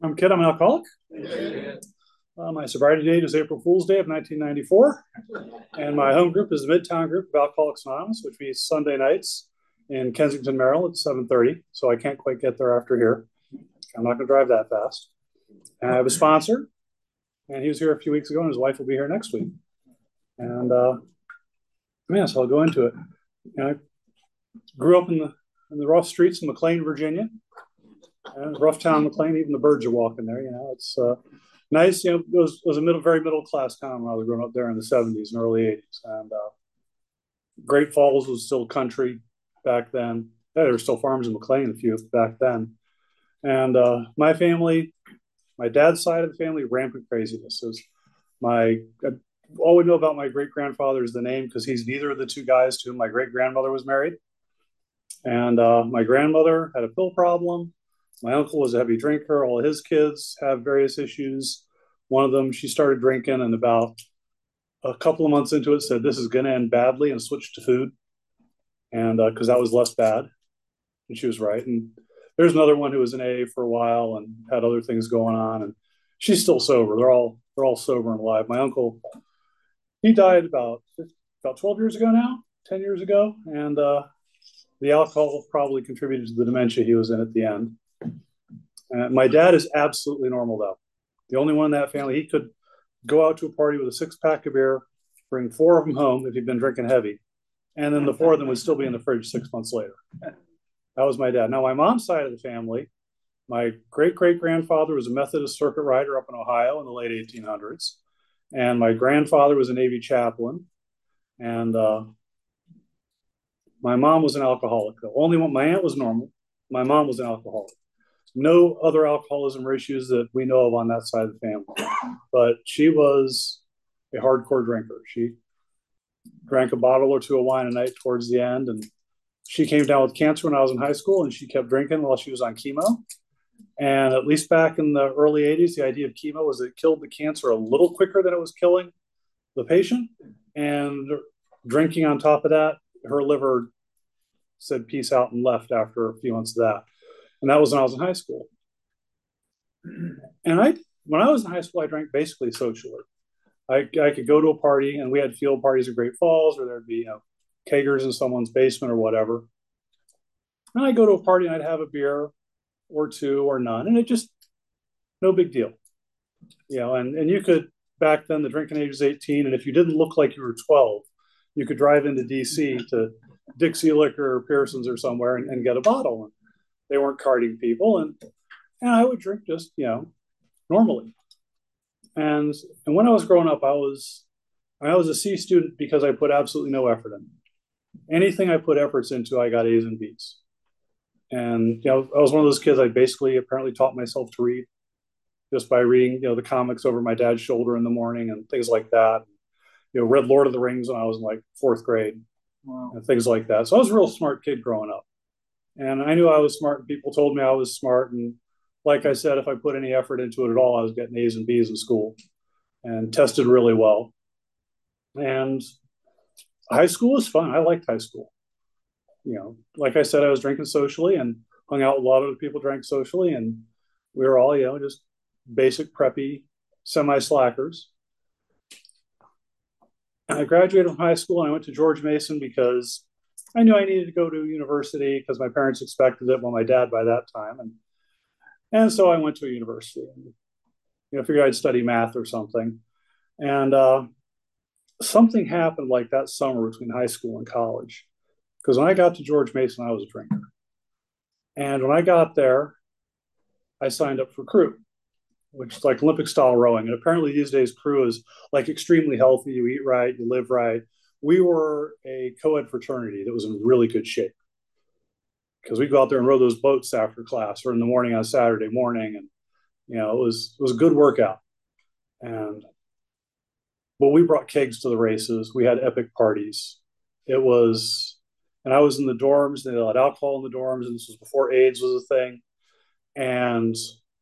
I'm Kid. I'm an alcoholic. My sobriety date is April Fool's Day of 1994, and my home group is the Midtown Group of Alcoholics Anonymous, which meets Sunday nights in Kensington, Maryland at 7:30. So I can't quite get there after here. I'm not going to drive that fast. And I have a sponsor, and he was here a few weeks ago, and his wife will be here next week. And so I'll go into it. I grew up in the rough streets of McLean, Virginia. Rough town, McLean. Even the birds are walking there. It's nice. It was a very middle class town when I was growing up there in the '70s and early '80s. And Great Falls was still country back then. Yeah, there were still farms in McLean a few back then. And my family, my dad's side of the family, rampant craziness. All we know about my great grandfather is the name because he's neither of the two guys to whom my great grandmother was married. And my grandmother had a pill problem. My uncle was a heavy drinker. All of his kids have various issues. One of them, she started drinking, and about a couple of months into it, said this is going to end badly, and switched to food, and because that was less bad, and she was right. And there's another one who was in AA for a while and had other things going on, and she's still sober. They're all sober and alive. My uncle, he died about 12 years ago now, 10 years ago, and the alcohol probably contributed to the dementia he was in at the end. My dad is absolutely normal, though. The only one in that family, he could go out to a party with a 6-pack of beer, bring 4 of them home if he'd been drinking heavy, and then the 4 of them would still be in the fridge 6 months later. That was my dad. Now, my mom's side of the family, my great-great-grandfather was a Methodist circuit rider up in Ohio in the late 1800s, and my grandfather was a Navy chaplain, and my mom was an alcoholic. The only one, my aunt was normal. My mom was an alcoholic. No other alcoholism or issues that we know of on that side of the family. But she was a hardcore drinker. She drank a bottle or two of wine a night towards the end. And she came down with cancer when I was in high school, and she kept drinking while she was on chemo. And at least back in the early 80s, the idea of chemo was it killed the cancer a little quicker than it was killing the patient. And drinking on top of that, her liver said peace out and left after a few months of that. And that was when I was in high school. And when I was in high school, I drank basically socially. I could go to a party, and we had field parties at Great Falls, or there'd be kegers in someone's basement or whatever. And I'd go to a party, and I'd have a beer or two or none, and it just no big deal. And you could, back then, the drinking age was 18, and if you didn't look like you were 12, you could drive into D.C. to Dixie Liquor or Pearson's or somewhere and get a bottle. They weren't carding people, and I would drink just normally. And when I was growing up, I was a C student because I put absolutely no effort in. Anything I put efforts into, I got A's and B's. And I was one of those kids. I basically apparently taught myself to read just by reading the comics over my dad's shoulder in the morning and things like that. Read Lord of the Rings when I was in like 4th grade. Wow. And things like that. So I was a real smart kid growing up. And I knew I was smart, and people told me I was smart. And like I said, if I put any effort into it at all, I was getting A's and B's in school and tested really well. And high school was fun. I liked high school. Like I said, I was drinking socially and hung out with a lot of other people drank socially. And we were all, just basic preppy, semi-slackers. And I graduated from high school, and I went to George Mason because I knew I needed to go to university because my parents expected it. Well, my dad by that time. And so I went to a university and, figured I'd study math or something. And something happened like that summer between high school and college. Because when I got to George Mason, I was a drinker. And when I got there, I signed up for crew, which is like Olympic style rowing. And apparently these days crew is like extremely healthy. You eat right, you live right. We were a co-ed fraternity that was in really good shape because we'd go out there and row those boats after class or in the morning on Saturday morning. And, it was a good workout. But we brought kegs to the races. We had epic parties. And I was in the dorms. They had alcohol in the dorms. And this was before AIDS was a thing. And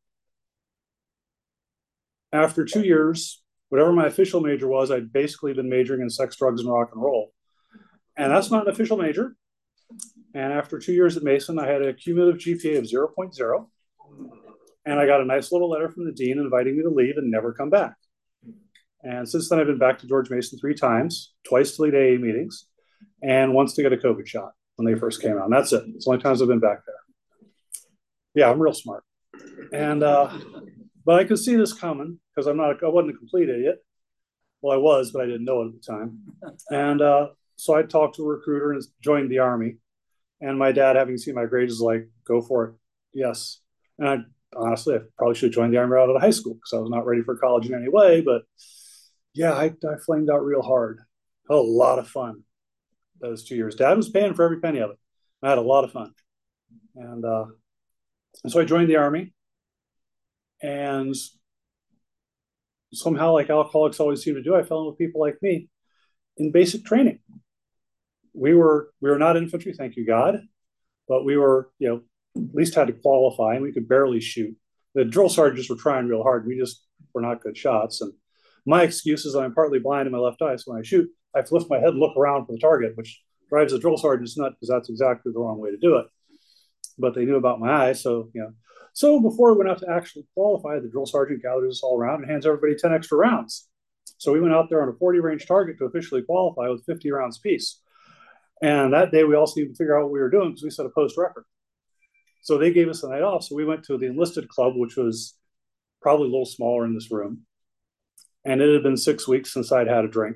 after 2 years, whatever my official major was, I'd basically been majoring in sex, drugs, and rock and roll. And that's not an official major. And after 2 years at Mason, I had a cumulative GPA of 0.0. And I got a nice little letter from the dean inviting me to leave and never come back. And since then, I've been back to George Mason 3 times, twice to lead AA meetings, and once to get a COVID shot when they first came out. And that's it. It's the only times I've been back there. Yeah, I'm real smart. And but I could see this coming because I wasn't a complete idiot. Well, I was, but I didn't know it at the time. And so I talked to a recruiter and joined the Army. And my dad, having seen my grades, was like, "Go for it." Yes. And honestly, I probably should have joined the Army right out of high school because I was not ready for college in any way. But yeah, I flamed out real hard. Had a lot of fun those 2 years. Dad was paying for every penny of it. I had a lot of fun. And so I joined the Army. And somehow, like alcoholics always seem to do, I fell in with people like me in basic training. We were not infantry, thank you God, but we were, at least had to qualify, and we could barely shoot. The drill sergeants were trying real hard. We just were not good shots. And my excuse is I'm partly blind in my left eye, so when I shoot, I have to lift my head and look around for the target, which drives the drill sergeants nuts because that's exactly the wrong way to do it. But they knew about my eye, so So before we went out to actually qualify, the drill sergeant gathers us all around and hands everybody 10 extra rounds. So we went out there on a 40 range target to officially qualify with 50 rounds apiece. And that day we also needed to figure out what we were doing because we set a post record. So they gave us the night off. So we went to the enlisted club, which was probably a little smaller in this room. And it had been 6 weeks since I'd had a drink.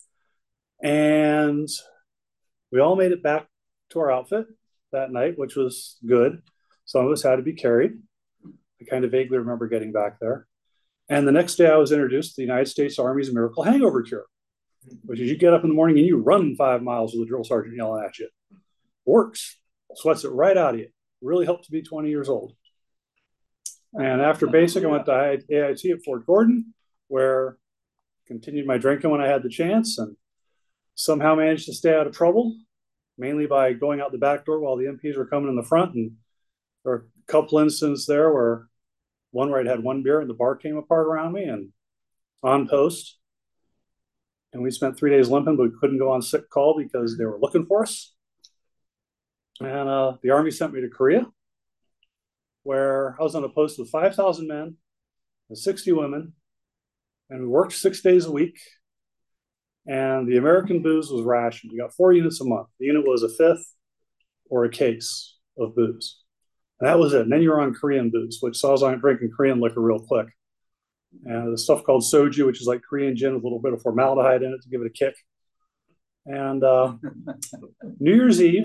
And we all made it back to our outfit that night, which was good. Some of us had to be carried. I kind of vaguely remember getting back there. And the next day I was introduced to the United States Army's miracle hangover cure, which is you get up in the morning and you run 5 miles with a drill sergeant yelling at you. Works. Sweats it right out of you. Really helped to be 20 years old. And after basic, I went to AIT at Fort Gordon, where I continued my drinking when I had the chance and somehow managed to stay out of trouble, mainly by going out the back door while the MPs were coming in the front. And there were a couple instances there where one where I'd had one beer and the bar came apart around me and on post. And we spent 3 days limping, but we couldn't go on sick call because they were looking for us. And the Army sent me to Korea, where I was on a post with 5,000 men and 60 women. And we worked 6 days a week. And the American booze was rationed. You got 4 units a month. The unit was a fifth or a case of booze. And that was it. And then you were on Korean booze, which so I was on drinking Korean liquor real quick. And the stuff called soju, which is like Korean gin with a little bit of formaldehyde in it to give it a kick. And New Year's Eve,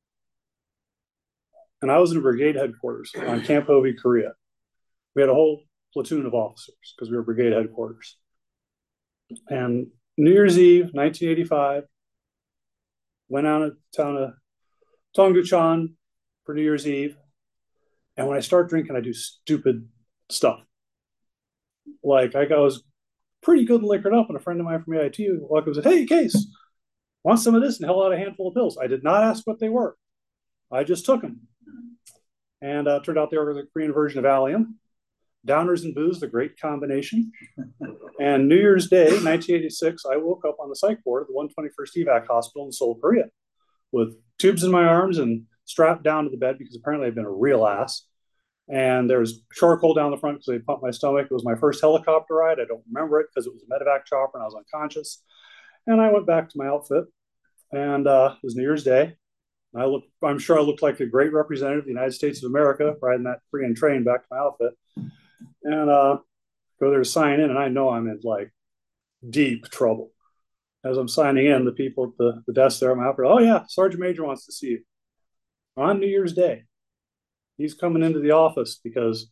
and I was in brigade headquarters on Camp Hovey, Korea. We had a whole platoon of officers because we were brigade headquarters. And New Year's Eve, 1985, went out of town of Tongducheon for New Year's Eve. And when I start drinking, I do stupid stuff. Like I was pretty good and liquored up, and a friend of mine from AIT walked up and said, "Hey, Case, want some of this?" and held out a handful of pills. I did not ask what they were. I just took them. And turned out they were the Korean version of Allium. Downers and booze, the great combination. And New Year's Day, 1986, I woke up on the psych ward at the 121st Evac Hospital in Seoul, Korea, with tubes in my arms and strapped down to the bed because apparently I'd been a real ass. And there was charcoal down the front because they pumped my stomach. It was my first helicopter ride. I don't remember it because it was a medevac chopper and I was unconscious. And I went back to my outfit, and it was New Year's Day. I'm sure I looked like a great representative of the United States of America riding that Korean train back to my outfit. And go there to sign in, and I know I'm in like deep trouble. As I'm signing in, the people at the desk there, my outfit, "Oh yeah, Sergeant Major wants to see you on New Year's Day. He's coming into the office because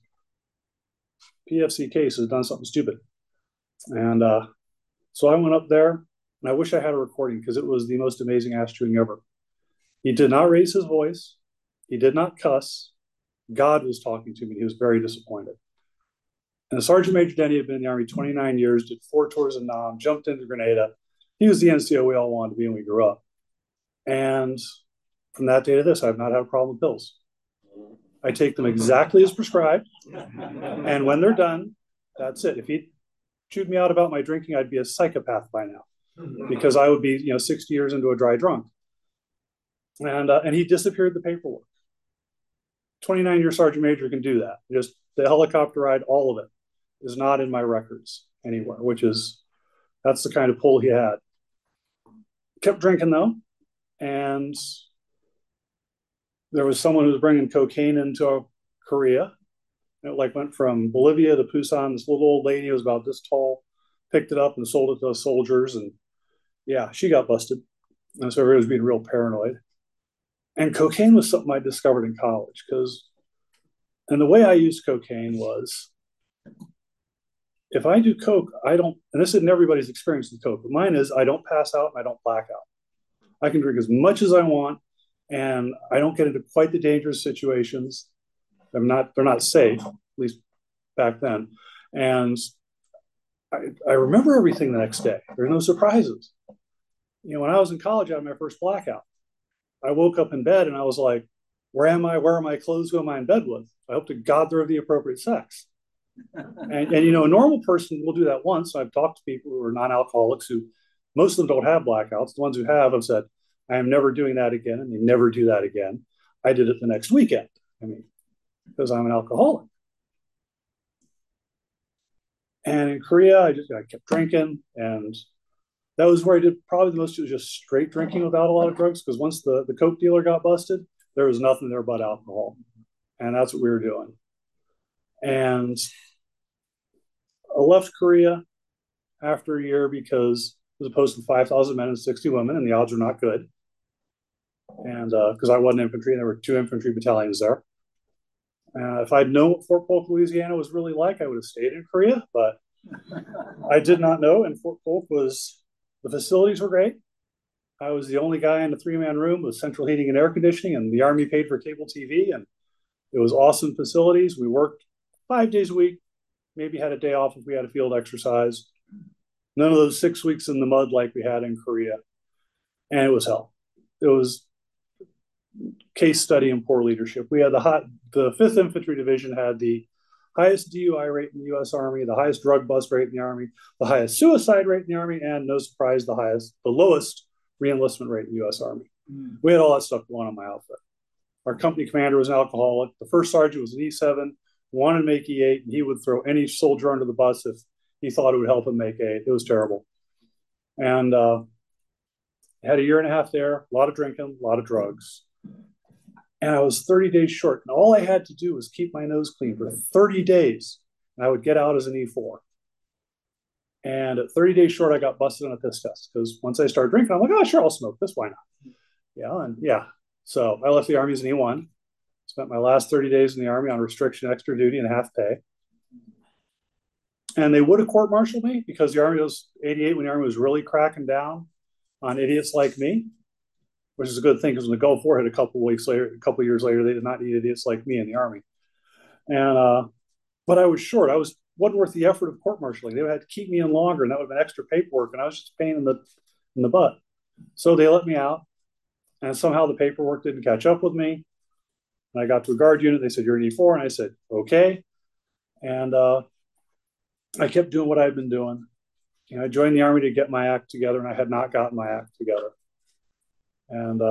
PFC Case has done something stupid." And so I went up there, and I wish I had a recording because it was the most amazing ass chewing ever. He did not raise his voice. He did not cuss. God was talking to me. He was very disappointed. And Sergeant Major Denny had been in the Army 29 years, did 4 tours in Nam, jumped into Grenada. He was the NCO we all wanted to be when we grew up. And from that day to this, I've not had a problem with pills. I take them exactly as prescribed. And when they're done, that's it. If he chewed me out about my drinking, I'd be a psychopath by now because I would be 60 years into a dry drunk. And he disappeared the paperwork. 29-year sergeant major can do that. Just the helicopter ride, all of it is not in my records anywhere, that's the kind of pull he had. Kept drinking though, and there was someone who was bringing cocaine into Korea. It like went from Bolivia to Busan. This little old lady was about this tall, picked it up and sold it to the soldiers, and yeah, she got busted. And so everybody was being real paranoid. And cocaine was something I discovered in college and the way I used cocaine was if I do coke, I don't, and this isn't everybody's experience with coke, but mine is I don't pass out and I don't black out. I can drink as much as I want and I don't get into quite the dangerous situations. They're not safe, at least back then. And I remember everything the next day. There are no surprises. When I was in college, I had my first blackout. I woke up in bed and I was like, where am I? Where are my clothes? Who am I in bed with? I hope to God they're of the appropriate sex. And a normal person will do that once. I've talked to people who are non-alcoholics who most of them don't have blackouts. The ones who have said, I am never doing that again. And they never do that again. I did it the next weekend. Because I'm an alcoholic. And in Korea, I kept drinking. And that was where I did probably the most. It was just straight drinking without a lot of drugs. Because once the coke dealer got busted, there was nothing there but alcohol. And that's what we were doing. And I left Korea after a year because it was opposed to 5,000 men and 60 women, and the odds were not good. And because I wasn't infantry, and there were 2 infantry battalions there. If I'd known what Fort Polk, Louisiana was really like, I would have stayed in Korea, but I did not know. And Fort Polk the facilities were great. I was the only guy in a 3-man room with central heating and air conditioning, and the Army paid for cable TV, and it was awesome facilities. We worked 5 days a week, maybe had a day off if we had a field exercise. None of those 6 weeks in the mud like we had in Korea. And it was hell. It was case study in poor leadership. We had the 5th Infantry Division had the highest DUI rate in the U.S. Army, the highest drug bust rate in the Army, the highest suicide rate in the Army, and no surprise, the lowest reenlistment rate in the U.S. Army. We had all that stuff going on my outfit. Our company commander was an alcoholic. The first sergeant was an E7, wanted to make E8, and he would throw any soldier under the bus if he thought it would help him make A. It was terrible. And had a year and a half there, a lot of drinking, a lot of drugs. And I was 30 days short. And all I had to do was keep my nose clean for 30 days. And I would get out as an E4. And at 30 days short, I got busted on a piss test. Because once I started drinking, I'm like, oh, sure, I'll smoke this. Why not? Yeah. So I left the Army as an E1. Spent my last 30 days in the Army on restriction, extra duty, and half pay. And they would have court-martialed me because the Army was 88 when the Army was really cracking down on idiots like me, which is a good thing because when the Gulf War hit a couple of years later, they did not need idiots like me in the Army. And but I was short. Wasn't worth the effort of court-martialing. They would have to keep me in longer, and that would have been extra paperwork, and I was just a pain in the butt. So they let me out, and somehow the paperwork didn't catch up with me. And I got to a guard unit. They said, you're an E4. And I said, okay. And I kept doing what I'd been doing. I joined the Army to get my act together, and I had not gotten my act together. And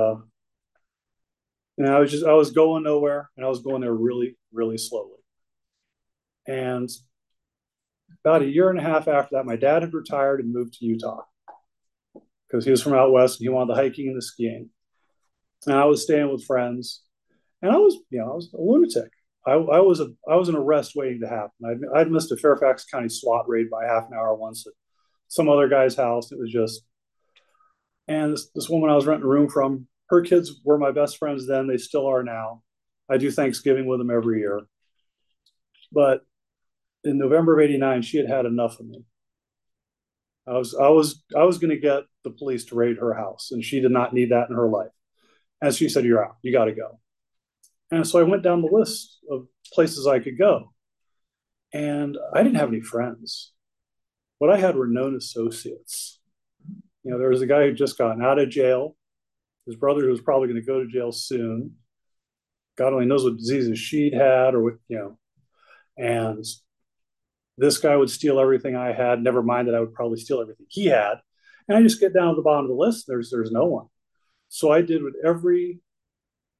I was going nowhere, and I was going there really, really slowly. And about a year and a half after that, my dad had retired and moved to Utah because he was from out west and he wanted the hiking and the skiing. And I was staying with friends, and I was a lunatic. I was an arrest waiting to happen. I'd missed a Fairfax County SWAT raid by half an hour once at some other guy's house. It was just, and this woman I was renting a room from, her kids were my best friends then. They still are now. I do Thanksgiving with them every year. But in November of '89, she had had enough of me. I was going to get the police to raid her house, and she did not need that in her life. And she said, you're out. You got to go. And so I went down the list of places I could go. And I didn't have any friends. What I had were known associates. There was a guy who just gotten out of jail. His brother who was probably going to go to jail soon. God only knows what diseases she'd had or what. And this guy would steal everything I had, never mind that I would probably steal everything he had. And I just get down to the bottom of the list. There's no one. So I did what every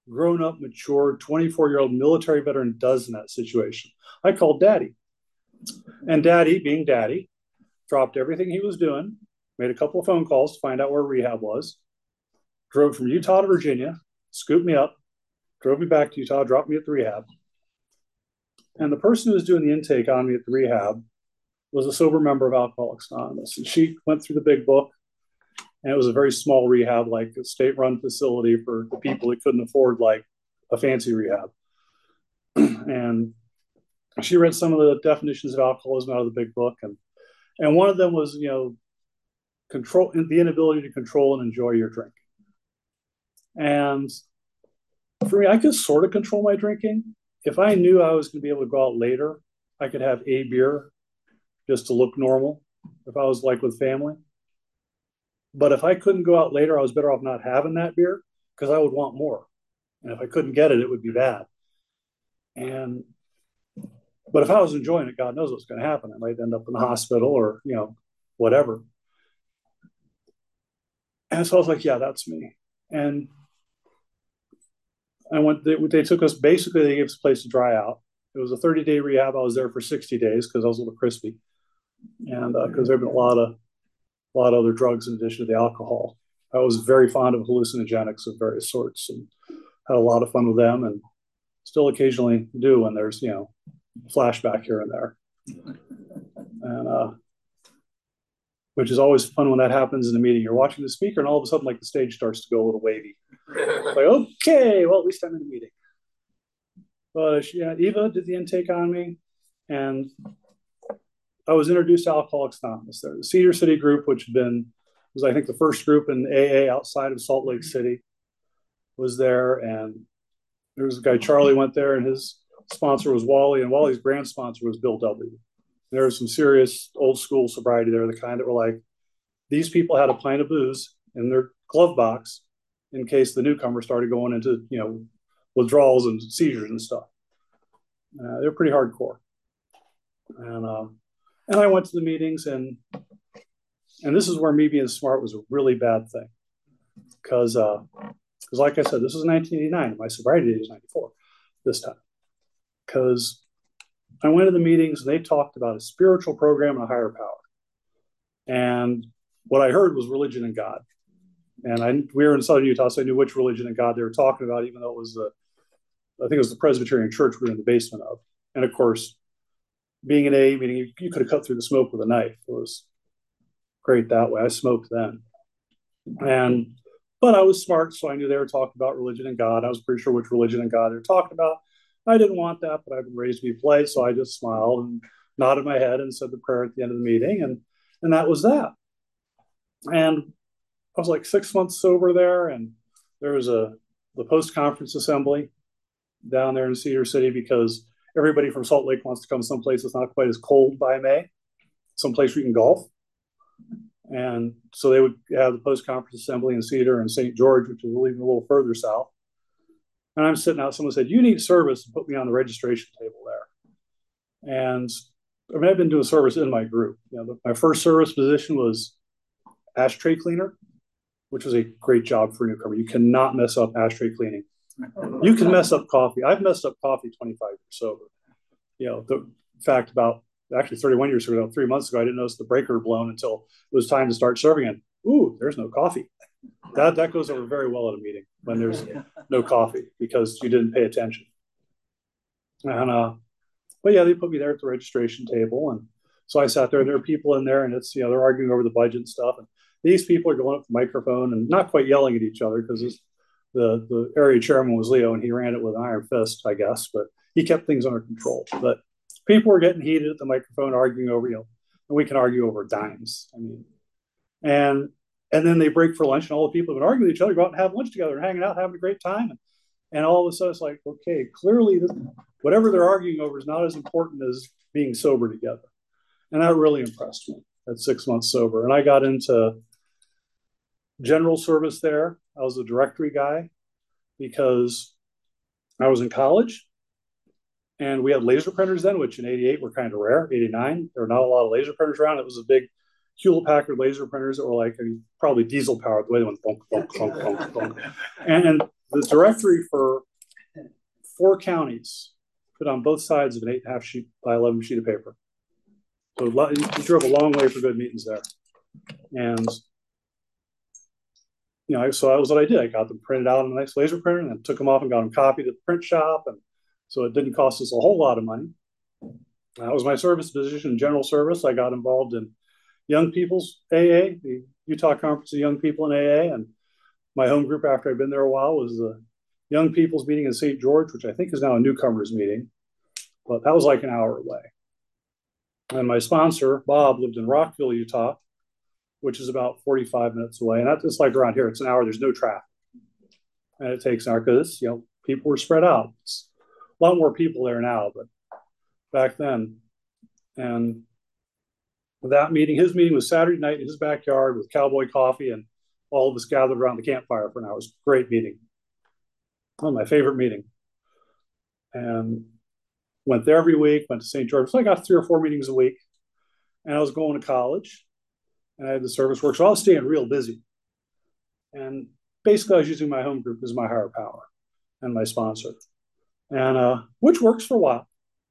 grown up, mature, 24-year-old military veteran does in that situation. I called Daddy. And Daddy, being Daddy, dropped everything he was doing, made a couple of phone calls to find out where rehab was, drove from Utah to Virginia, scooped me up, drove me back to Utah, dropped me at the rehab. And the person who was doing the intake on me at the rehab was a sober member of Alcoholics Anonymous. And she went through the big book, and it was a very small rehab, like a state-run facility for the people that couldn't afford like a fancy rehab. And she read some of the definitions of alcoholism out of the big book, and one of them was, control, the inability to control and enjoy your drink. And for me, I could sort of control my drinking. If I knew I was going to be able to go out later, I could have a beer just to look normal if I was like with family. But if I couldn't go out later, I was better off not having that beer because I would want more. And if I couldn't get it, it would be bad. But if I was enjoying it, God knows what's going to happen. I might end up in the hospital or, whatever. And so I was like, yeah, that's me. And they took us, basically they gave us a place to dry out. It was a 30-day rehab. I was there for 60 days because I was a little crispy. And because there had been a lot of other drugs in addition to the alcohol. I was very fond of hallucinogenics of various sorts and had a lot of fun with them, and still occasionally do when there's, flashback here and there. And which is always fun when that happens in a meeting. You're watching the speaker and all of a sudden, like, the stage starts to go a little wavy. Like, okay, well, at least I'm in the meeting. But Eva did the intake on me, and I was introduced to Alcoholics Anonymous there. The Cedar City group, which was I think the first group in AA outside of Salt Lake City, was there. And there was a guy, Charlie, went there, and his sponsor was Wally, and Wally's grand sponsor was Bill W. There was some serious old school sobriety there, the kind that were like, these people had a pint of booze in their glove box in case the newcomer started going into, withdrawals and seizures and stuff. They're pretty hardcore. And I went to the meetings, and this is where me being smart was a really bad thing. Because like I said, this was 1989. My sobriety date is 94 this time. Because I went to the meetings, and they talked about a spiritual program and a higher power. And what I heard was religion and God. And we were in Southern Utah, so I knew which religion and God they were talking about, even though it was I think it was the Presbyterian church we were in the basement of. And of course, being an AA meeting, you could have cut through the smoke with a knife. It was great that way. I smoked then. But I was smart, so I knew they were talking about religion and God. I was pretty sure which religion and God they were talking about. I didn't want that, but I've been raised to be polite, so I just smiled and nodded my head and said the prayer at the end of the meeting, and that was that. And I was like 6 months sober there, and there was the post-conference assembly down there in Cedar City because everybody from Salt Lake wants to come someplace that's not quite as cold by May, someplace where you can golf. And so they would have the post-conference assembly in Cedar and St. George, which was even a little further south. And I'm sitting out, someone said, you need service, and put me on the registration table there. And I've been doing service in my group. My first service position was ashtray cleaner, which was a great job for a newcomer. You cannot mess up ashtray cleaning. You can mess up coffee. I've messed up coffee 25 years sober. The fact about actually 31 years ago, 3 months ago, I didn't notice the breaker blown until it was time to start serving it. Ooh, there's no coffee. That goes over very well at a meeting when there's no coffee because you didn't pay attention. And but yeah, they put me there at the registration table, and so I sat there. And there are people in there, and it's they're arguing over the budget and stuff. And these people are going up the microphone and not quite yelling at each other because the area chairman was Leo, and he ran it with an iron fist, I guess. But he kept things under control. But people were getting heated at the microphone, arguing over and we can argue over dimes. And then they break for lunch, and all the people have been arguing with each other, go out and have lunch together and hanging out, having a great time. And all of a sudden, it's like, okay, clearly whatever they're arguing over is not as important as being sober together. And that really impressed me at 6 months sober. And I got into general service there. I was a directory guy because I was in college, and we had laser printers then, which in 88 were kind of rare. 89, there were not a lot of laser printers around. It was a big Hewlett Packard laser printers that were like probably diesel powered, the way they went bonk, bonk, bonk, bonk, bonk. And the directory for 4 counties fit on both sides of an 8.5 sheet by 11 sheet of paper. So you drove a long way for good meetings there. And, so that was what I did. I got them printed out on a nice laser printer and then took them off and got them copied at the print shop. And so it didn't cost us a whole lot of money. That was my service position, general service. I got involved in Young People's AA, the Utah Conference of Young People in AA. And my home group after I'd been there a while was the Young People's meeting in St. George, which I think is now a newcomers meeting. But that was like an hour away. And my sponsor, Bob, lived in Rockville, Utah, which is about 45 minutes away. And that's just like around here. It's an hour. There's no traffic. And it takes an hour because, people were spread out. It's a lot more people there now, but back then. And that meeting, his meeting was Saturday night in his backyard with cowboy coffee, and all of us gathered around the campfire for an hour. It was a great meeting. My favorite meeting. And went there every week, went to St. George. So I got 3 or 4 meetings a week. And I was going to college. And I had the service work. So I was staying real busy. And basically I was using my home group as my higher power and my sponsor. And which works for a while.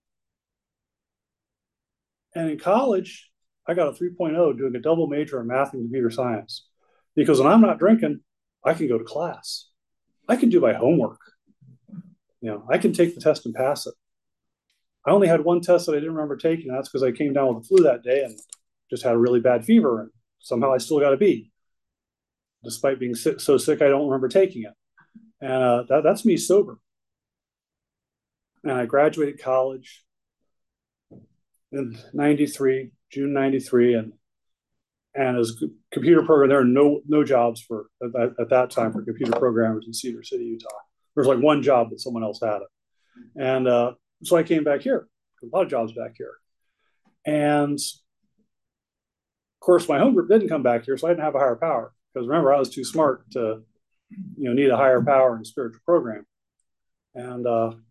And in college, I got a 3.0 doing a double major in math and computer science. Because when I'm not drinking, I can go to class. I can do my homework. I can take the test and pass it. I only had one test that I didn't remember taking. And that's because I came down with the flu that day and just had a really bad fever. And somehow I still got a B, despite being so sick I don't remember taking it. And that's me sober. And I graduated college in 93, June 93. And as a computer programmer, there are no jobs at that time for computer programmers in Cedar City, Utah. There was like one job that someone else had it. And so I came back here. A lot of jobs back here. And of course, my home group didn't come back here, so I didn't have a higher power. Because remember, I was too smart to, need a higher power in spiritual program. And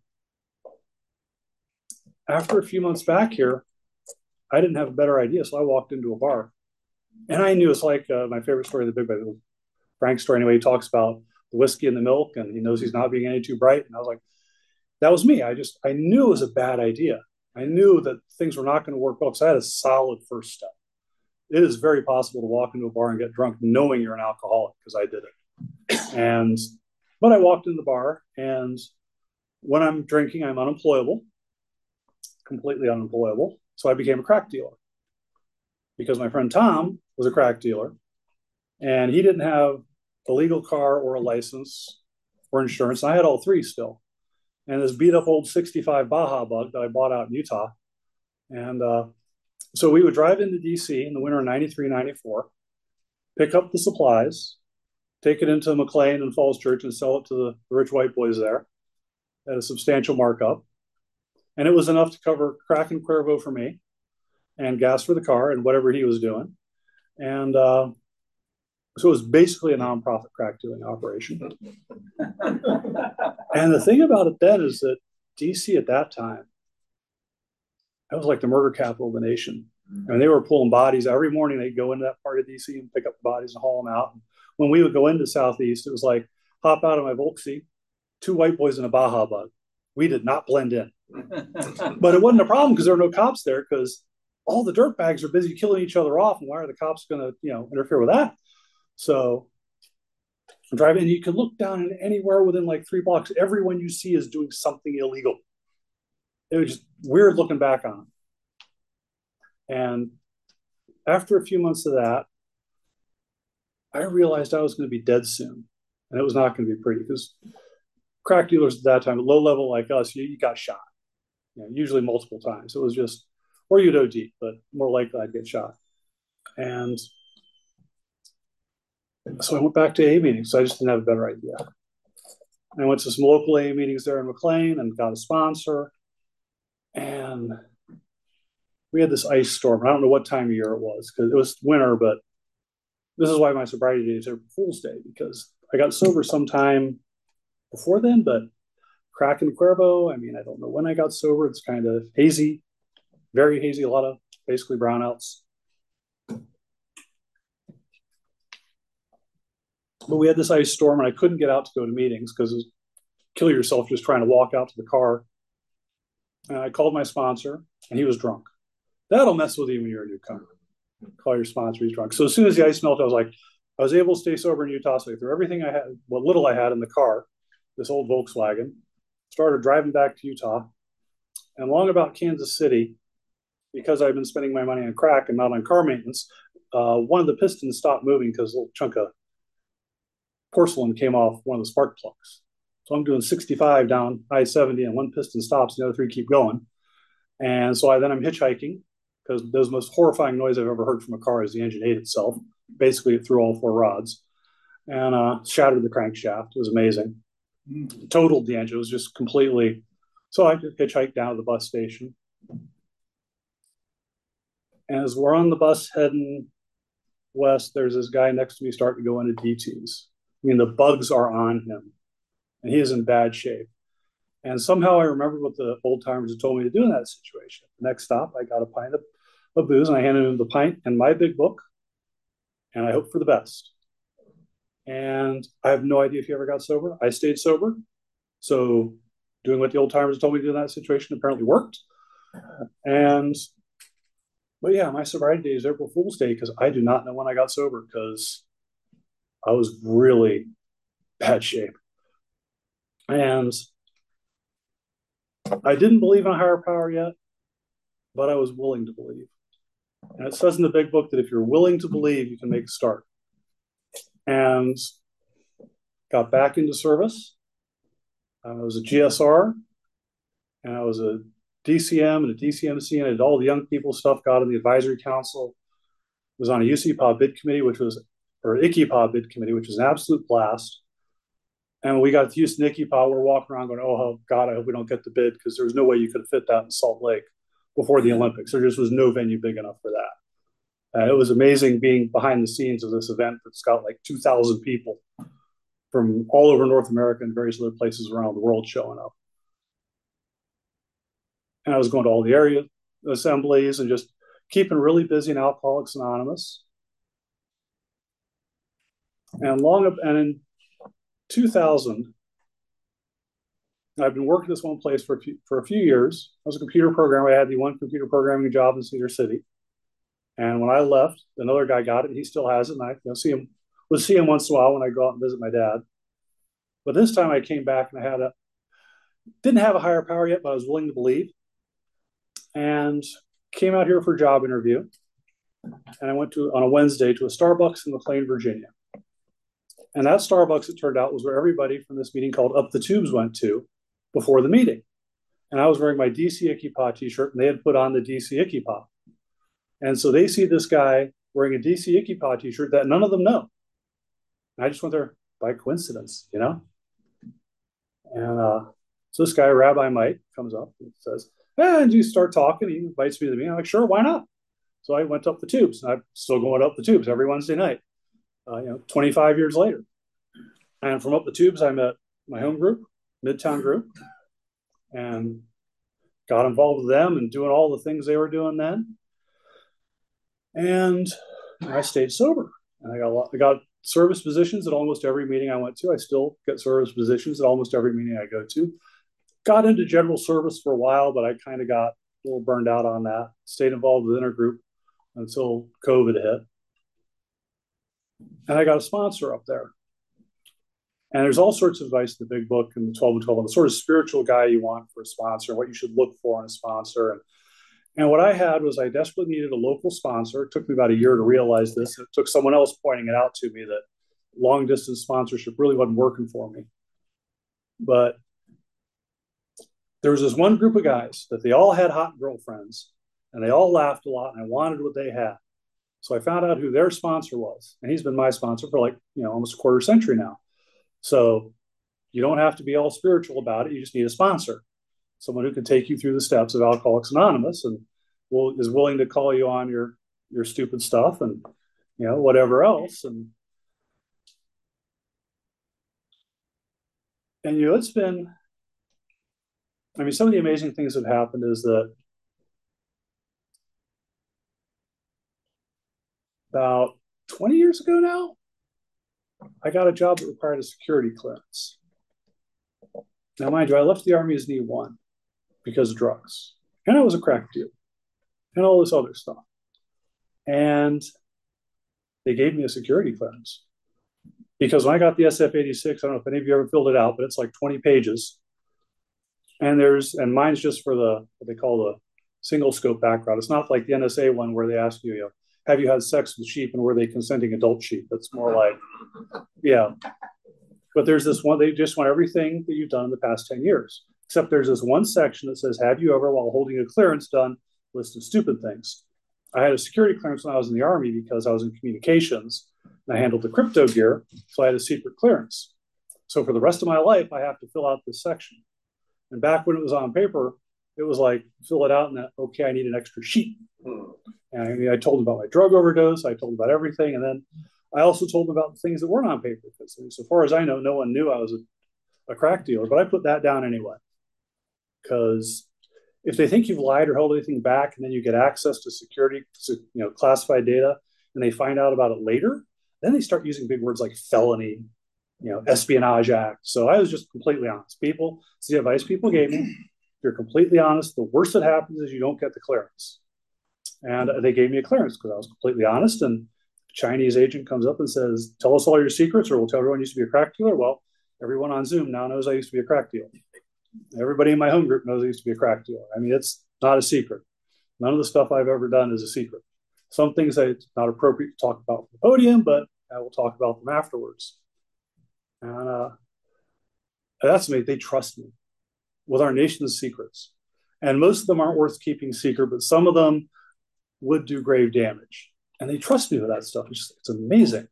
after a few months back here, I didn't have a better idea, so I walked into a bar. And I knew it's like my favorite story of the Big Bang, Frank's story anyway. He talks about the whiskey and the milk, and he knows he's not being any too bright. And I was like, that was me. I knew it was a bad idea. I knew that things were not going to work well because I had a solid first step. It is very possible to walk into a bar and get drunk knowing you're an alcoholic, because I did it. But I walked in the bar, and when I'm drinking, I'm unemployable, completely unemployable. So I became a crack dealer because my friend Tom was a crack dealer, and he didn't have a legal car or a license or insurance. I had all 3 still. And this beat up old 65 Baja Bug that I bought out in Utah. And so we would drive into DC in the winter of 93, 94, pick up the supplies, take it into McLean and Falls Church and sell it to the rich white boys there at a substantial markup. And it was enough to cover crack and Cuervo for me and gas for the car and whatever he was doing. And so it was basically a nonprofit crack dealing operation. And the thing about it then is that DC at that time, that was like the murder capital of the nation. I mean, they were pulling bodies every morning. They'd go into that part of DC and pick up the bodies and haul them out. And when we would go into Southeast, it was like hop out of my Volksy, 2 white boys and a Baja Bug. We did not blend in. But it wasn't a problem because there were no cops there, because all the dirt bags are busy killing each other off. And why are the cops going to, interfere with that? So I'm driving, and you can look down and anywhere within like 3 blocks, everyone you see is doing something illegal. It was just weird looking back on it. And after a few months of that, I realized I was going to be dead soon. And it was not going to be pretty, because crack dealers at that time, at low level like us, you got shot, usually multiple times. It was just, or you'd OD, but more likely I'd get shot. And so I went back to AA meetings. So I just didn't have a better idea. I went to some local AA meetings there in McLean and got a sponsor. And we had this ice storm. I don't know what time of year it was, because it was winter, but this is why my sobriety days are Fool's Day, because I got sober sometime before then, but crack and Cuervo, I mean, I don't know when I got sober. It's kind of hazy, very hazy, a lot of basically brownouts. But we had this ice storm, and I couldn't get out to go to meetings because kill yourself just trying to walk out to the car. And I called my sponsor, and he was drunk. That'll mess with you when you're a newcomer. Call your sponsor, he's drunk. So as soon as the ice melted, I was able to stay sober in Utah. So I threw everything I had, what little I had in the car, this old Volkswagen, started driving back to Utah. And along about Kansas City, because I've been spending my money on crack and not on car maintenance, one of the pistons stopped moving because a little chunk of porcelain came off one of the spark plugs. So I'm doing 65 down I-70 and one piston stops, the other three keep going. And so I'm hitchhiking because the most horrifying noise I've ever heard from a car is the engine ate itself. Basically, it threw all four rods and shattered the crankshaft. It was amazing. Totaled the engine. It was just completely. So I hitchhiked down to the bus station. And as we're on the bus heading west, there's this guy next to me starting to go into DTs. I mean, the bugs are on him, and he is in bad shape. And somehow I remembered what the old timers had told me to do in that situation. The next stop, I got a pint of booze, and I handed him the pint and my big book, and I hope for the best. And I have no idea if he ever got sober. I stayed sober. So doing what the old timers told me to do in that situation apparently worked. And but yeah, my sobriety day is April Fool's Day because I do not know when I got sober because I was really bad shape. And I didn't believe in a higher power yet, but I was willing to believe. And it says in the big book that if you're willing to believe, you can make a start. And got back into service. I was a GSR, and I was a DCM and a DCMC, and I did all the young people stuff, got in the advisory council, was on a UCPA bid committee, or ICCPA bid committee, which was an absolute blast. And when we got to Houston ICCPA, we're walking around going, oh, God, I hope we don't get the bid because there was no way you could fit that in Salt Lake before the Olympics. There just was no venue big enough for that. It was amazing being behind the scenes of this event that's got like 2,000 people from all over North America and various other places around the world showing up. And I was going to all the area assemblies and just keeping really busy in Alcoholics Anonymous. And in 2000, I've been working this one place for a few years. I was a computer programmer. I had the one computer programming job in Cedar City. And when I left, another guy got it. He still has it. And I would see him once in a while when I go out and visit my dad. But this time I came back and didn't have a higher power yet, but I was willing to believe. And came out here for a job interview. And I went on a Wednesday to a Starbucks in McLean, Virginia. And that Starbucks, it turned out, was where everybody from this meeting called Up the Tubes went to before the meeting. And I was wearing my DC ICCPA t-shirt, and they had put on the DC ICCPA. And so they see this guy wearing a DC ICCPA t-shirt that none of them know. And I just went there by coincidence, you know? And so this guy, Rabbi Mike, comes up and says, and you start talking. He invites me to the meeting. I'm like, sure, why not? So I went up the tubes. And I'm still going up the tubes every Wednesday night, 25 years later. And from up the tubes, I met my home group, Midtown Group, and got involved with them and doing all the things they were doing then. And I stayed sober. And I got service positions at almost every meeting I went to. I still get service positions at almost every meeting I go to. Got into general service for a while, but I kind of got a little burned out on that. Stayed involved with intergroup until COVID hit. And I got a sponsor up there. And there's all sorts of advice in the big book in the 12 and 12, the sort of spiritual guy you want for a sponsor, and what you should look for in a sponsor. And what I had was I desperately needed a local sponsor. It took me about a year to realize this. It took someone else pointing it out to me that long distance sponsorship really wasn't working for me. But there was this one group of guys that they all had hot girlfriends and they all laughed a lot, and I wanted what they had. So I found out who their sponsor was, and he's been my sponsor for almost a quarter century now. So you don't have to be all spiritual about it. You just need a sponsor, someone who can take you through the steps of Alcoholics Anonymous and is willing to call you on your stupid stuff and whatever else. And it's been, some of the amazing things that have happened is that about 20 years ago now, I got a job that required a security clearance. Now, mind you, I left the Army as an E1 because of drugs. And I was a crack dealer and all this other stuff. And they gave me a security clearance. Because when I got the SF-86, I don't know if any of you ever filled it out, but it's like 20 pages. And mine's just for the, what they call the single scope background. It's not like the NSA one where they ask you, have you had sex with sheep and were they consenting adult sheep? It's more like, yeah. But there's this one, they just want everything that you've done in the past 10 years. Except there's this one section that says, have you ever, while holding a clearance, done list of stupid things? I had a security clearance when I was in the Army because I was in communications and I handled the crypto gear. So I had a secret clearance. So for the rest of my life, I have to fill out this section. And back when it was on paper, it was like, fill it out and that, okay, I need an extra sheet. And I told them about my drug overdose. I told them about everything. And then I also told them about the things that weren't on paper. Because so far as I know, no one knew I was a crack dealer, but I put that down anyway. Because if they think you've lied or held anything back, and then you get access to security, classified data, and they find out about it later, then they start using big words like felony, Espionage Act. So I was just completely honest. People, it's the advice people gave me. If you're completely honest, the worst that happens is you don't get the clearance. And they gave me a clearance because I was completely honest. And a Chinese agent comes up and says, tell us all your secrets or we'll tell everyone you used to be a crack dealer. Well, everyone on Zoom now knows I used to be a crack dealer. Everybody in my home group knows I used to be a crack dealer. I mean, it's not a secret. None of the stuff I've ever done is a secret. Some things it's not appropriate to talk about from the podium, but I will talk about them afterwards. And that's me. They trust me with our nation's secrets. And most of them aren't worth keeping secret, but some of them would do grave damage. And they trust me with that stuff. It's amazing.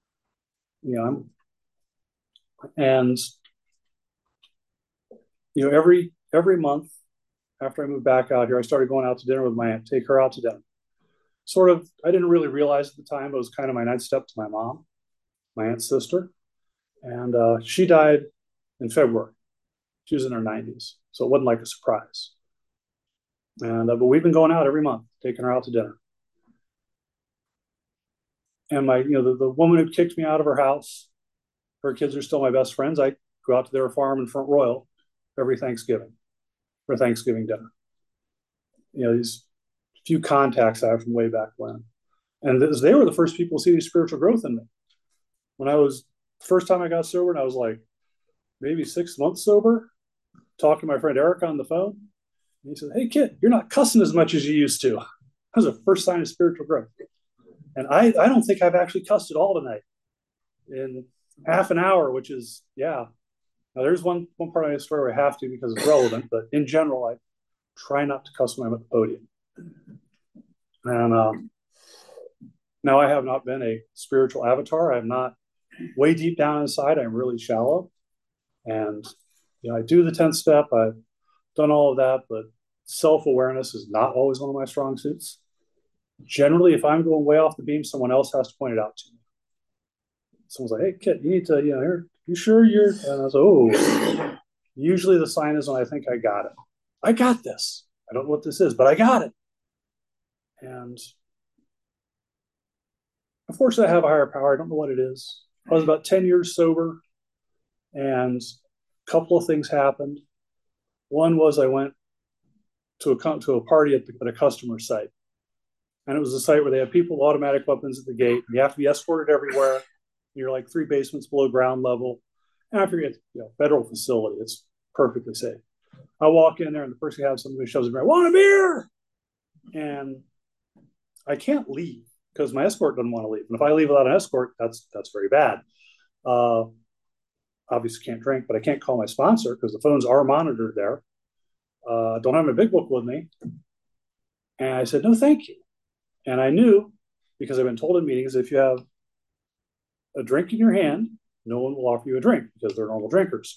Every month after I moved back out here, I started going out to dinner with my aunt, take her out to dinner. Sort of, I didn't really realize at the time, it was kind of my next step to my mom, my aunt's sister. And she died in February. She was in her 90s. So it wasn't like a surprise. And but we've been going out every month, taking her out to dinner. And the woman who kicked me out of her house, her kids are still my best friends. I go out to their farm in Front Royal every Thanksgiving for Thanksgiving dinner. These few contacts I have from way back when. And they were the first people to see the spiritual growth in me. When first time I got sober, and I was like maybe 6 months sober, talking to my friend Eric on the phone. And he said, hey, kid, you're not cussing as much as you used to. That was the first sign of spiritual growth. And I don't think I've actually cussed at all tonight in half an hour, which is, yeah. Now, there's one part of my story where I have to because it's relevant, but in general, I try not to cuss when I'm at the podium. And now I have not been a spiritual avatar. I'm not way deep down inside. I'm really shallow. And, I do the 10th step. I've done all of that, but self-awareness is not always one of my strong suits. Generally, if I'm going way off the beam, someone else has to point it out to me. Someone's like, hey, kid, you need to, you sure you're, and I was like, oh, usually the sign is when I think I got it. I got this. I don't know what this is, but I got it. And unfortunately, I have a higher power. I don't know what it is. I was about 10 years sober, and a couple of things happened. One was I went to a party at a customer site. And it was a site where they have people with automatic weapons at the gate. And you have to be escorted everywhere. You're like 3 basements below ground level. And I forget, federal facility. It's perfectly safe. I walk in there and the first thing I have, somebody shoves me, I want a beer. And I can't leave because my escort doesn't want to leave. And if I leave without an escort, that's very bad. Obviously can't drink, but I can't call my sponsor because the phones are monitored there. Don't have my big book with me. And I said, no, thank you. And I knew, because I've been told in meetings, if you have a drink in your hand, no one will offer you a drink because they're normal drinkers.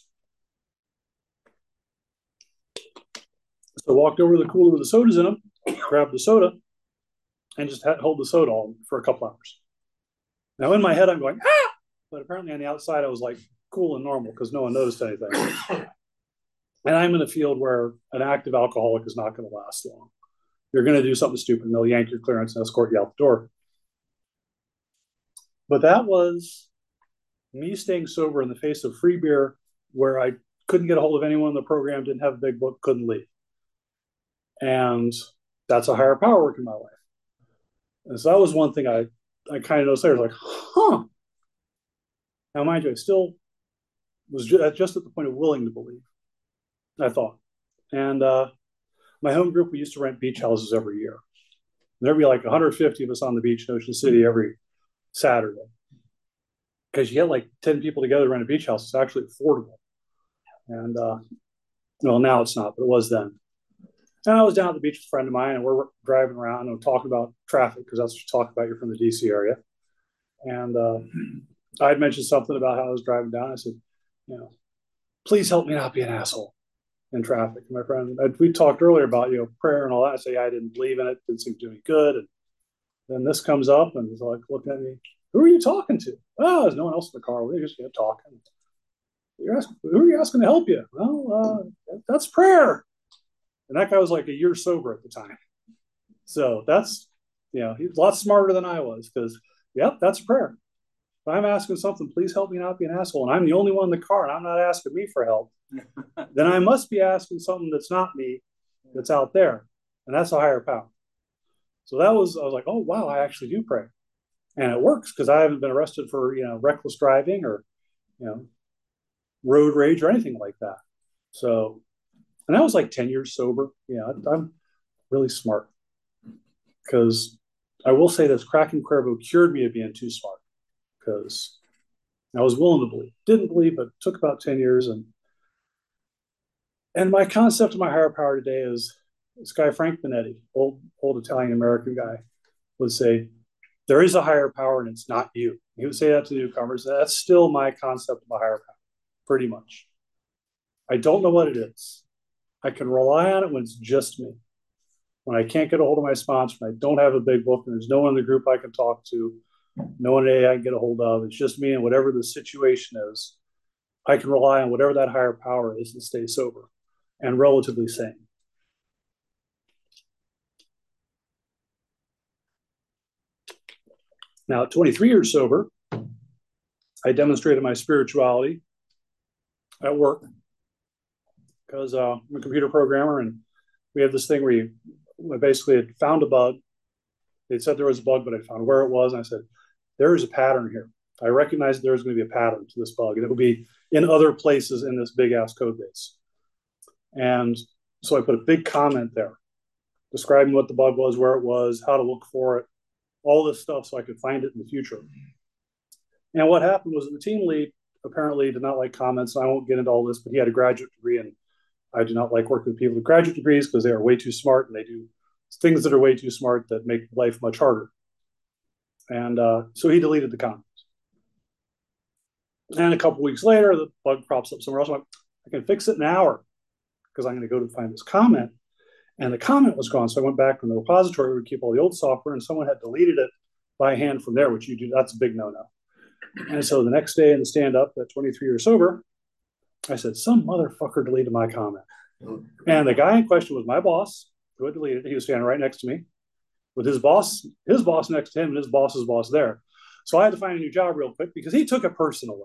So I walked over to the cooler with the sodas in them, grabbed the soda, and just hold the soda on for a couple hours. Now in my head, I'm going, ah! But apparently on the outside, I was like cool and normal because no one noticed anything. And I'm in a field where an active alcoholic is not going to last long. You're going to do something stupid and they'll yank your clearance and escort you out the door. But that was me staying sober in the face of free beer, where I couldn't get a hold of anyone in the program, didn't have a big book, couldn't leave. And that's a higher power working in my life. And so that was one thing I kind of noticed there. Like, huh. Now, mind you, I still was just at the point of willing to believe, I thought. And my home group, we used to rent beach houses every year. And there'd be like 150 of us on the beach in Ocean City every Saturday. Because you get like 10 people together to rent a beach house, it's actually affordable. And well, now it's not, but it was then. And I was down at the beach with a friend of mine, and we're driving around and talking about traffic, because that's what you talk about. You're from the DC area. And I had mentioned something about how I was driving down. I said, please help me not be an asshole in traffic. And my friend, we talked earlier about, prayer and all that. I say, I didn't believe in it. Didn't seem to do any good. And then this comes up, and he's like, looking at me, who are you talking to? Oh, there's no one else in the car. We're just talking. Who are you asking to help you? Well, that's prayer. And that guy was like a year sober at the time. So that's, he was a lot smarter than I was, because, yep, that's prayer. If I'm asking something, please help me not be an asshole, and I'm the only one in the car, and I'm not asking me for help, then I must be asking something that's not me, that's out there. And that's a higher power. So I was like, oh, wow, I actually do pray. And it works, because I haven't been arrested for, reckless driving or, road rage or anything like that. So, and that was like 10 years sober. I'm really smart, because I will say this, crack and Cuervo cured me of being too smart, because I was willing to believe. Didn't believe, but it took about 10 years. And my concept of my higher power today is this guy, Frank Benetti, old Italian-American guy, would say, there is a higher power and it's not you. He would say that to the newcomers. That's still my concept of a higher power, pretty much. I don't know what it is. I can rely on it when it's just me. When I can't get a hold of my sponsor, when I don't have a big book, and there's no one in the group I can talk to, no one I can get a hold of, it's just me, and whatever the situation is, I can rely on whatever that higher power is and stay sober and relatively sane. Now, at 23 years sober, I demonstrated my spirituality at work, because I'm a computer programmer, and we have this thing where you basically had found a bug. They said there was a bug, but I found where it was. And I said, there is a pattern here. I recognize there's going to be a pattern to this bug, and it will be in other places in this big ass code base. And so I put a big comment there describing what the bug was, where it was, how to look for it, all this stuff, so I could find it in the future. And what happened was the team lead apparently did not like comments. And I won't get into all this, but he had a graduate degree, and I do not like working with people with graduate degrees, because they are way too smart, and they do things that are way too smart that make life much harder. And so he deleted the comments. And a couple weeks later, the bug pops up somewhere else. I'm like, I can fix it in an hour, because I'm going to go to find this comment. And the comment was gone. So I went back from the repository where we keep all the old software, and someone had deleted it by hand from there, which you do. That's a big no-no. And so the next day in the stand-up at 23 years sober, I said, some motherfucker deleted my comment. And the guy in question was my boss, who had deleted it. He was standing right next to me with his boss next to him, and his boss's boss there. So I had to find a new job real quick, because he took it personally.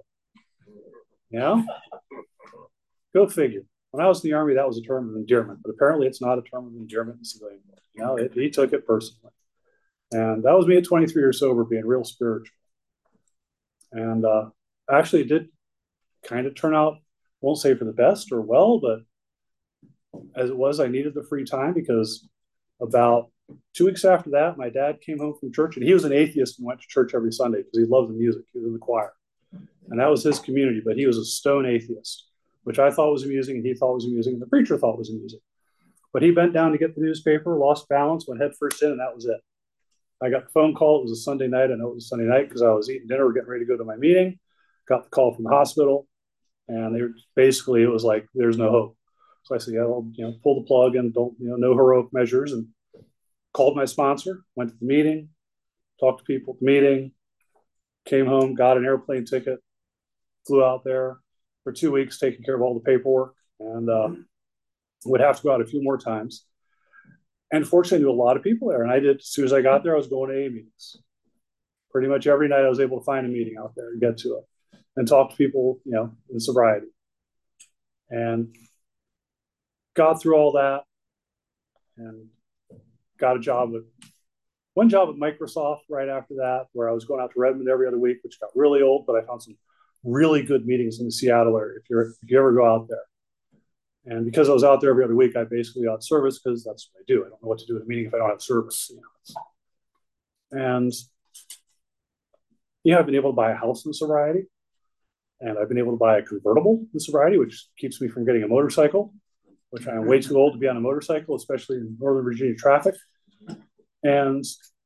Go figure. When I was in the Army, that was a term of endearment, but apparently it's not a term of endearment in civilian world. He took it personally. And that was me at 23 years sober, being real spiritual. And actually, it did kind of turn out, won't say for the best or well, but as it was, I needed the free time, because about 2 weeks after that, my dad came home from church, and he was an atheist and went to church every Sunday because he loved the music. He was in the choir. And that was his community, but he was a stone atheist, which I thought was amusing, and he thought was amusing, and the preacher thought was amusing. But he bent down to get the newspaper, lost balance, went head first in, and that was it. I got the phone call. It was a Sunday night. I know it was a Sunday night because I was eating dinner, getting ready to go to my meeting. Got the call from the hospital, and they were basically, it was like, there's no hope. So I said, yeah, I'll pull the plug and don't, no heroic measures, and called my sponsor, went to the meeting, talked to people at the meeting, came home, got an airplane ticket, flew out there for 2 weeks, taking care of all the paperwork, and would have to go out a few more times. And fortunately, I knew a lot of people there. And I did, as soon as I got there, I was going to AA meetings. Pretty much every night I was able to find a meeting out there and get to it. and talk to people, in sobriety. And got through all that and got one job at Microsoft right after that, where I was going out to Redmond every other week, which got really old, but I found some really good meetings in the Seattle area if you ever go out there. And because I was out there every other week, I basically got service because that's what I do. I don't know what to do at a meeting if I don't have service. And I've been able to buy a house in sobriety, and I've been able to buy a convertible in sobriety, which keeps me from getting a motorcycle, which I am way too old to be on a motorcycle, especially in Northern Virginia traffic. And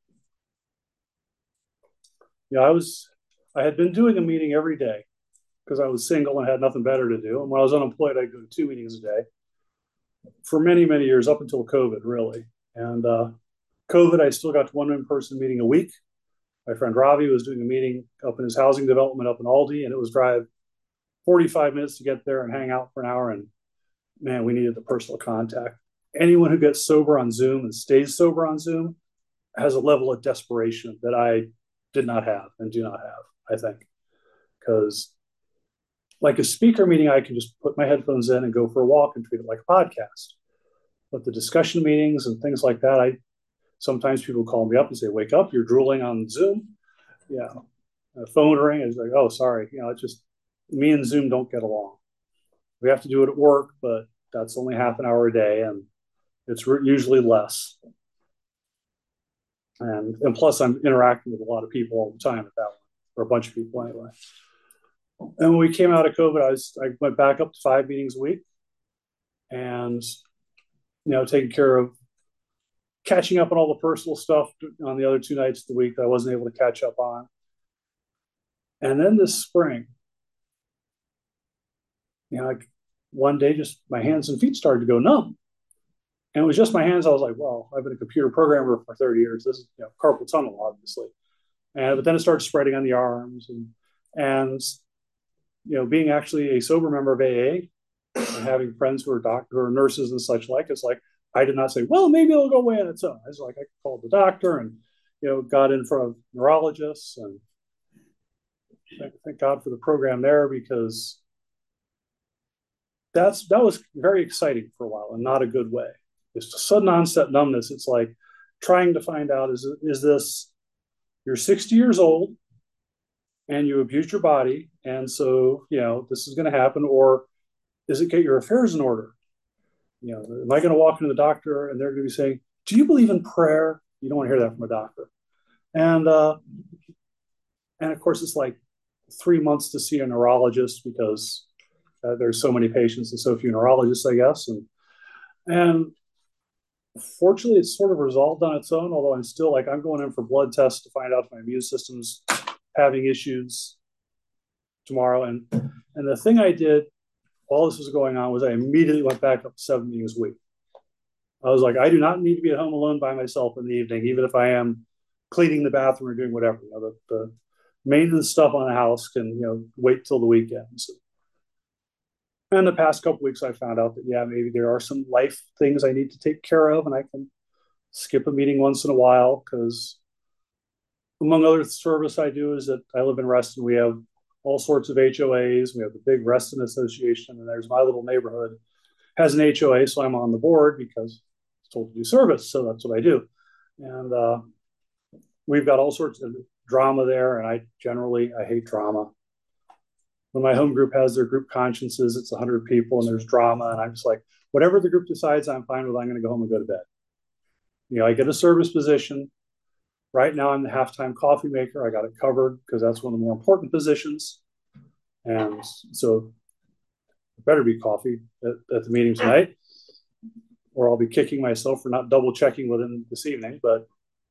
I had been doing a meeting every day because I was single and had nothing better to do. And when I was unemployed, I'd go to 2 meetings a day for many, many years, up until COVID, really. And COVID, I still got to one in-person meeting a week. My friend Ravi was doing a meeting up in his housing development up in Aldi, and it was drive 45 minutes to get there and hang out for an hour. And man, we needed the personal contact. Anyone who gets sober on Zoom and stays sober on Zoom has a level of desperation that I did not have and do not have, I think. Because like a speaker meeting, I can just put my headphones in and go for a walk and treat it like a podcast. But the discussion meetings and things like that, sometimes people call me up and say, "Wake up, you're drooling on Zoom." Yeah. A phone ring is like, "Oh, sorry. It's just me and Zoom don't get along. We have to do it at work, but that's only half an hour a day, and it's usually less. And plus, I'm interacting with a lot of people all the time at that one, or a bunch of people anyway." And when we came out of COVID, I went back up to 5 meetings a week, and taking care of catching up on all the personal stuff on the other 2 nights of the week that I wasn't able to catch up on. And then this spring, one day, just my hands and feet started to go numb. And it was just my hands. I was like, well, I've been a computer programmer for 30 years. This is carpal tunnel, obviously. But then it started spreading on the arms. And being actually a sober member of AA and having friends who are nurses and such like, it's like, I did not say, well, maybe it'll go away on its own. I was like, I called the doctor and, got in front of neurologists, and thank God for the program there, because that was very exciting for a while, and not a good way. It's a sudden onset numbness. It's like trying to find out, is this, you're 60 years old and you abused your body, and so, this is going to happen, or is it get your affairs in order? Am I going to walk into the doctor and they're going to be saying, "Do you believe in prayer?" You don't want to hear that from a doctor. And of course, it's like 3 months to see a neurologist, because there's so many patients and so few neurologists, I guess. And fortunately, it's sort of resolved on its own, although I'm still I'm going in for blood tests to find out if my immune system's having issues tomorrow. And the thing I did while this was going on was I immediately went back up to 7 meetings a week. I was like, I do not need to be at home alone by myself in the evening, even if I am cleaning the bathroom or doing whatever. The maintenance stuff on the house can wait till the weekends. And the past couple of weeks, I found out that maybe there are some life things I need to take care of, and I can skip a meeting once in a while, because among other service I do is that I live in Reston. We have all sorts of HOAs. We have the big Reston Association, and there's my little neighborhood has an HOA, so I'm on the board because it's told to do service, so that's what I do. And we've got all sorts of drama there, and I hate drama. When my home group has their group consciences, it's 100 people and there's drama, and I'm just like, whatever the group decides, I'm fine with. I'm going to go home and go to bed. I get a service position. Right now, I'm the halftime coffee maker. I got it covered because that's one of the more important positions. And so it better be coffee at the meeting tonight, or I'll be kicking myself for not double checking with him this evening. But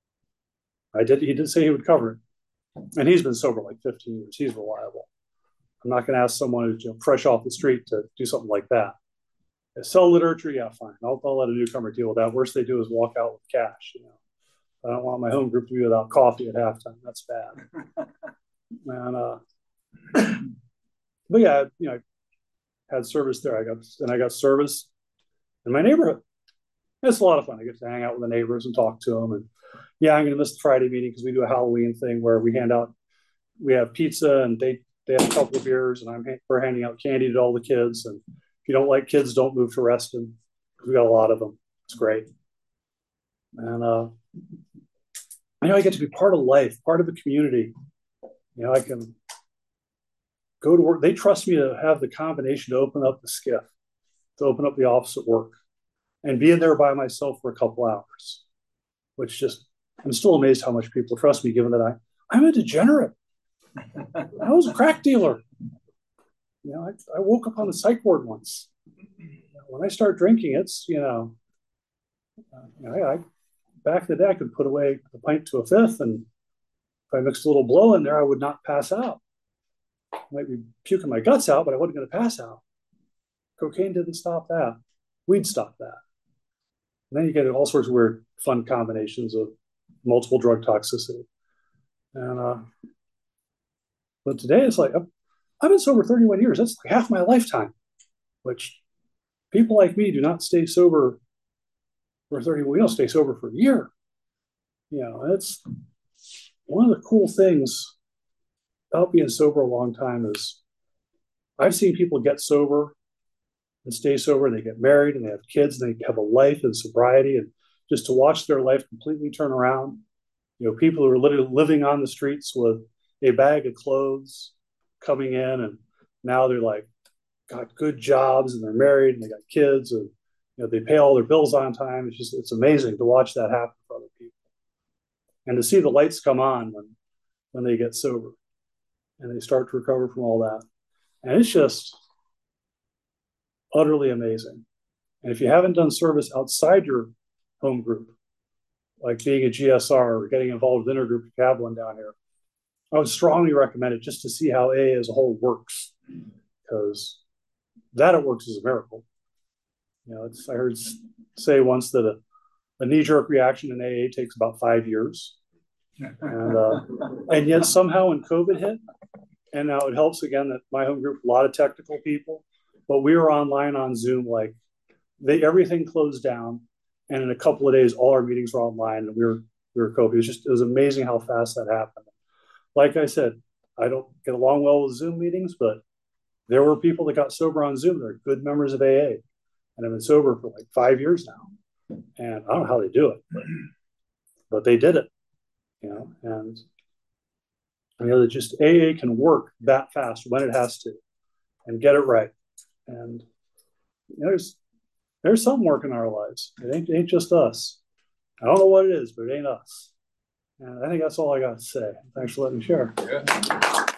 he did say he would cover it. And he's been sober like 15 years. He's reliable. I'm not going to ask someone who's fresh off the street to do something like that. Sell literature, yeah, fine. I'll let a newcomer deal with that. Worst they do is walk out with cash. I don't want my home group to be without coffee at halftime. That's bad. But yeah, I had service there. I got service in my neighborhood. It's a lot of fun. I get to hang out with the neighbors and talk to them. And I'm going to miss the Friday meeting because we do a Halloween thing where we have pizza, and they they have a couple of beers, and we're handing out candy to all the kids. And if you don't like kids, don't move to Reston. We got a lot of them. It's great. And I get to be part of life, part of the community. I can go to work. They trust me to have the combination to open up the skiff, to open up the office at work, and be in there by myself for a couple hours, which just, I'm still amazed how much people trust me, given that I'm a degenerate. I was a crack dealer. I woke up on the psych ward once. When I start drinking, it's, back in the day, I could put away a pint to a fifth, and if I mixed a little blow in there, I would not pass out. I might be puking my guts out, but I wasn't going to pass out. Cocaine didn't stop that. Weed stopped that. And then you get all sorts of weird, fun combinations of multiple drug toxicity. And but today it's like, I've been sober 31 years. That's like half my lifetime, which people like me do not stay sober for 30. We don't stay sober for a year. It's one of the cool things about being sober a long time is I've seen people get sober and stay sober, and they get married and they have kids and they have a life in sobriety, and just to watch their life completely turn around. People who are literally living on the streets with a bag of clothes coming in, and now they're like got good jobs and they're married and they got kids, and they pay all their bills on time. It's amazing to watch that happen for other people, and to see the lights come on when they get sober and they start to recover from all that. And it's just utterly amazing. And if you haven't done service outside your home group, like being a GSR or getting involved with intergroup, you have one down here, I would strongly recommend it, just to see how AA as a whole works, because that it works is a miracle. I heard say once that a knee-jerk reaction in AA takes about 5 years. And yet somehow when COVID hit, and now it helps again that my home group, a lot of technical people, but we were online on Zoom, like everything closed down. And in a couple of days, all our meetings were online, and we were COVID. It was amazing how fast that happened. Like I said, I don't get along well with Zoom meetings, but there were people that got sober on Zoom. They're good members of AA and have been sober for like 5 years now. And I don't know how they do it, but they did it, and that just AA can work that fast when it has to and get it right. And there's something working in our lives. It ain't just us. I don't know what it is, but it ain't us. And I think that's all I got to say. Thanks for letting me share. Yeah.